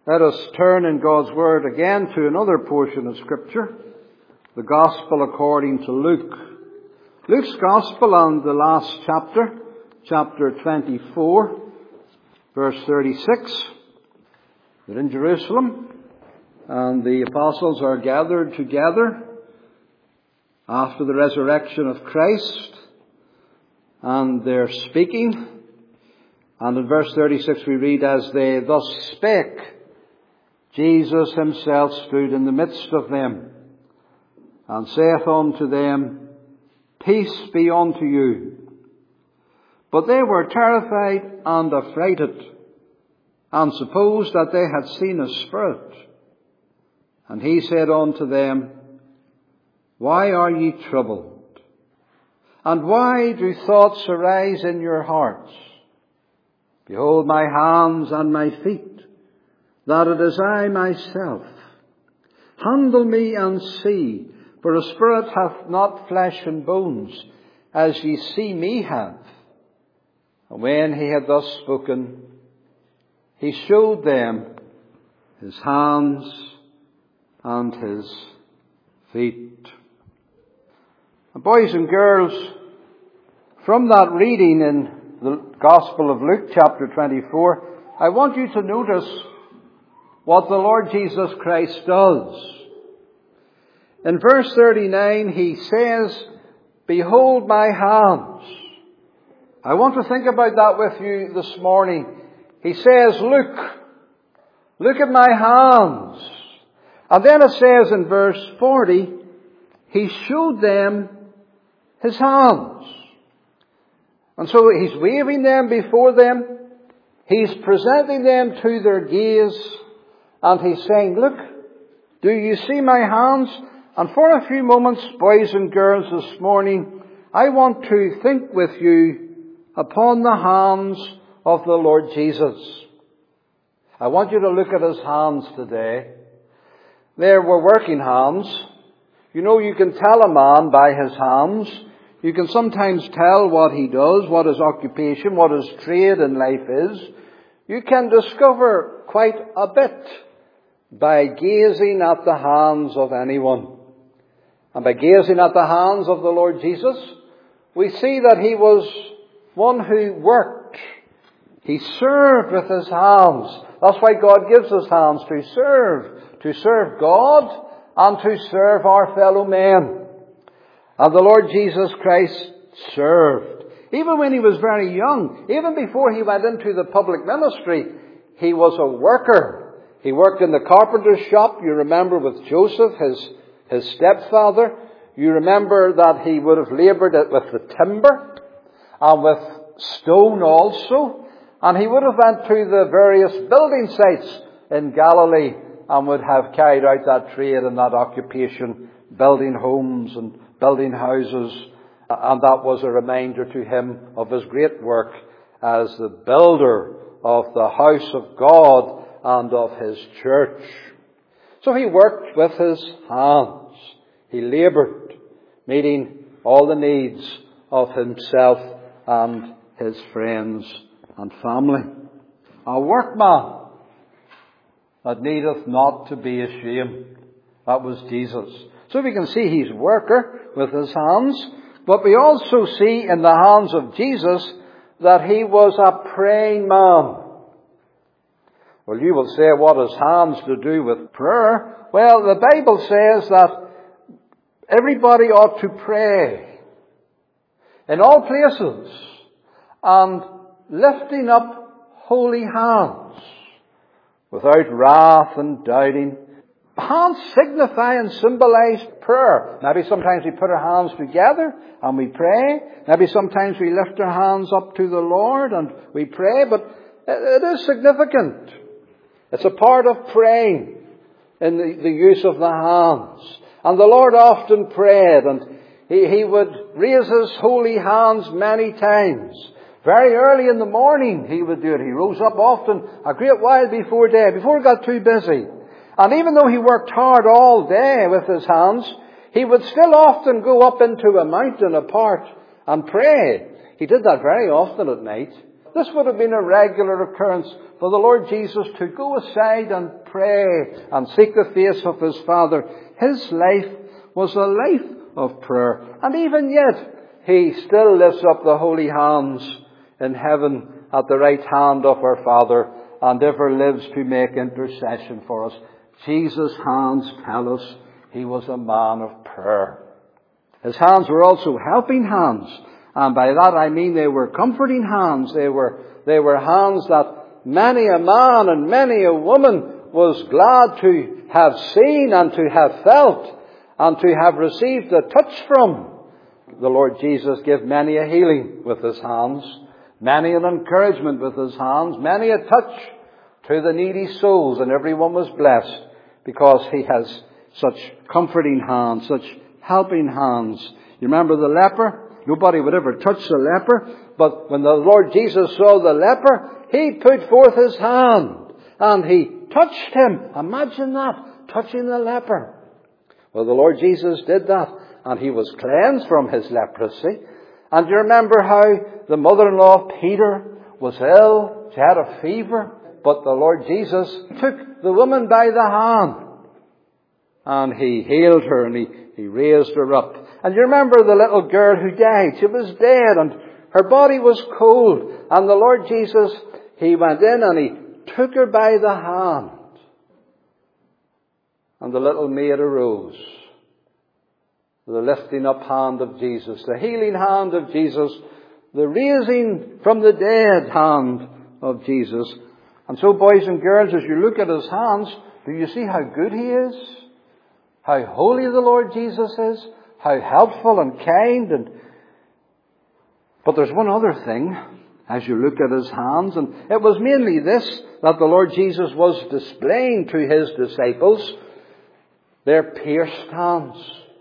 Let us turn in God's Word again to another portion of Scripture, the Gospel according to Luke. Luke's Gospel and the last chapter, chapter 24, verse 36. They're in Jerusalem, and the apostles are gathered together after the resurrection of Christ, and they're speaking. And in verse 36 we read, as they thus spake, Jesus himself stood in the midst of them, and saith unto them, Peace be unto you. But they were terrified and affrighted, and supposed that they had seen a spirit. And he said unto them, Why are ye troubled? And why do thoughts arise in your hearts? Behold my hands and my feet, that it is I myself. Handle me and see, for a spirit hath not flesh and bones, as ye see me have. And when he had thus spoken, he showed them his hands and his feet. And boys and girls, from that reading in the Gospel of Luke, chapter 24, I want you to notice what the Lord Jesus Christ does. In verse 39, he says, Behold my hands. I want to think about that with you this morning. He says, Look at my hands. And then it says in verse 40, he showed them his hands. And so he's waving them before them. He's presenting them to their gaze. And he's saying, Look, do you see my hands? And for a few moments, boys and girls, this morning, I want to think with you upon the hands of the Lord Jesus. I want you to look at his hands today. They were working hands. You know, you can tell a man by his hands. You can sometimes tell what he does, what his occupation, what his trade in life is. You can discover quite a bit by gazing at the hands of anyone. And by gazing at the hands of the Lord Jesus, we see that he was one who worked. He served with his hands. That's why God gives us hands, to serve God and to serve our fellow men. And the Lord Jesus Christ served. Even when he was very young, even before he went into the public ministry, he was a worker. He worked in the carpenter's shop, you remember, with Joseph, his stepfather. You remember that he would have laboured with the timber and with stone also. And he would have went to the various building sites in Galilee and would have carried out that trade and that occupation, building homes and building houses. And that was a reminder to him of his great work as the builder of the house of God and of his church. So he worked with his hands. He laboured, meeting all the needs of himself and his friends and family. A workman that needeth not to be ashamed. That was Jesus. So we can see he's a worker with his hands, but we also see in the hands of Jesus that he was a praying man. Well, you will say, what has hands to do with prayer? Well, the Bible says that everybody ought to pray in all places and lifting up holy hands without wrath and doubting. Hands signify and symbolize prayer. Maybe sometimes we put our hands together and we pray. Maybe sometimes we lift our hands up to the Lord and we pray. But it is significant. It's a part of praying in the use of the hands. And the Lord often prayed, and he would raise his holy hands many times. Very early in the morning he would do it. He rose up often a great while before day, before it got too busy. And even though he worked hard all day with his hands, he would still often go up into a mountain apart and pray. He did that very often at night. This would have been a regular occurrence for the Lord Jesus to go aside and pray and seek the face of his Father. His life was a life of prayer. And even yet, he still lifts up the holy hands in heaven at the right hand of our Father and ever lives to make intercession for us. Jesus' hands tell us he was a man of prayer. His hands were also helping hands. And by that I mean they were comforting hands. They were hands that many a man and many a woman was glad to have seen and to have felt and to have received a touch from. The Lord Jesus gave many a healing with his hands, many an encouragement with his hands, many a touch to the needy souls, and everyone was blessed because he has such comforting hands, such helping hands. You remember the leper? Nobody would ever touch the leper, but when the Lord Jesus saw the leper, he put forth his hand and he touched him. Imagine that, touching the leper. Well, the Lord Jesus did that, and he was cleansed from his leprosy. And you remember how the mother-in-law of Peter was ill? She had a fever, but the Lord Jesus took the woman by the hand and he healed her and he raised her up. And you remember the little girl who died? She was dead and her body was cold. And the Lord Jesus, he went in and he took her by the hand. And the little maid arose. The lifting up hand of Jesus, the healing hand of Jesus, the raising from the dead hand of Jesus. And so, boys and girls, as you look at his hands, do you see how good he is? How holy the Lord Jesus is? How helpful and kind. But there's one other thing as you look at his hands, and it was mainly this that the Lord Jesus was displaying to his disciples: their pierced hands.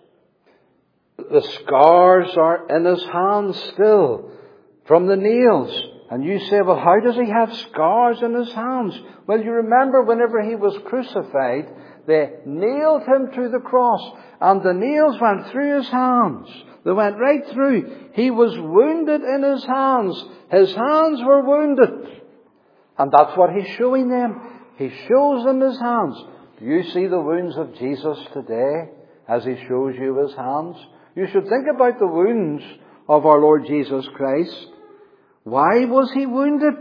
The scars are in his hands still from the nails. And you say, well, how does he have scars in his hands? Well, you remember whenever he was crucified, they nailed him to the cross, and the nails went through his hands. They went right through. He was wounded in his hands. His hands were wounded. And that's what he's showing them. He shows them his hands. Do you see the wounds of Jesus today as he shows you his hands? You should think about the wounds of our Lord Jesus Christ. Why was he wounded?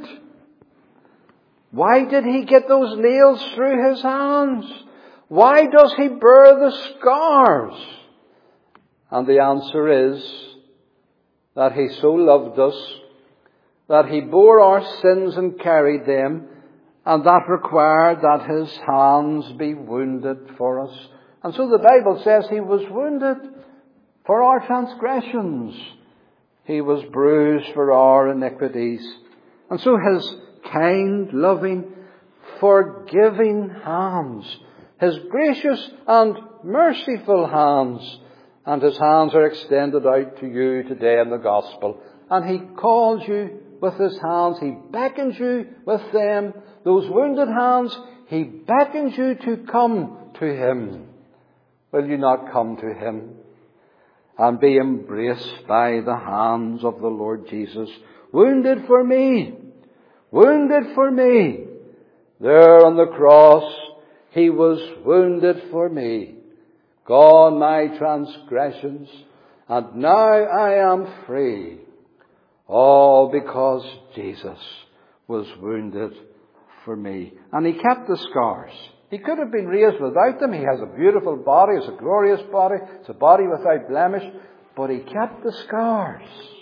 Why did he get those nails through his hands? Why does he bear the scars? And the answer is that he so loved us that he bore our sins and carried them, and that required that his hands be wounded for us. And so the Bible says he was wounded for our transgressions. He was bruised for our iniquities. And so his kind, loving, forgiving hands, his gracious and merciful hands, and his hands are extended out to you today in the gospel. And he calls you with his hands. He beckons you with them, those wounded hands. He beckons you to come to him. Will you not come to him and be embraced by the hands of the Lord Jesus? Wounded for me. Wounded for me. There on the cross, he was wounded for me. Gone my transgressions, and now I am free. All because Jesus was wounded for me. And he kept the scars. He could have been raised without them. He has a beautiful body. It's a glorious body. It's a body without blemish. But he kept the scars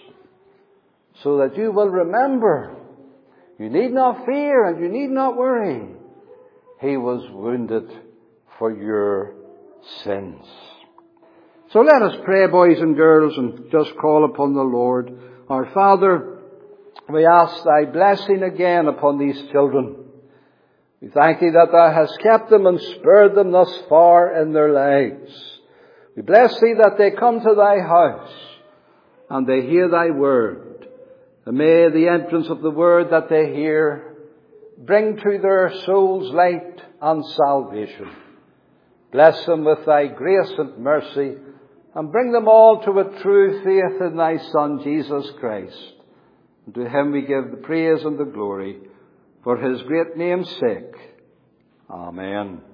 so that you will remember. You need not fear and you need not worry. He was wounded for your sins. So let us pray, boys and girls, and just call upon the Lord. Our Father, we ask thy blessing again upon these children. We thank thee that thou hast kept them and spared them thus far in their lives. We bless thee that they come to thy house and they hear thy word. And may the entrance of the word that they hear bring to their souls light and salvation. Bless them with thy grace and mercy, and bring them all to a true faith in thy Son, Jesus Christ. And to him we give the praise and the glory for his great name's sake. Amen.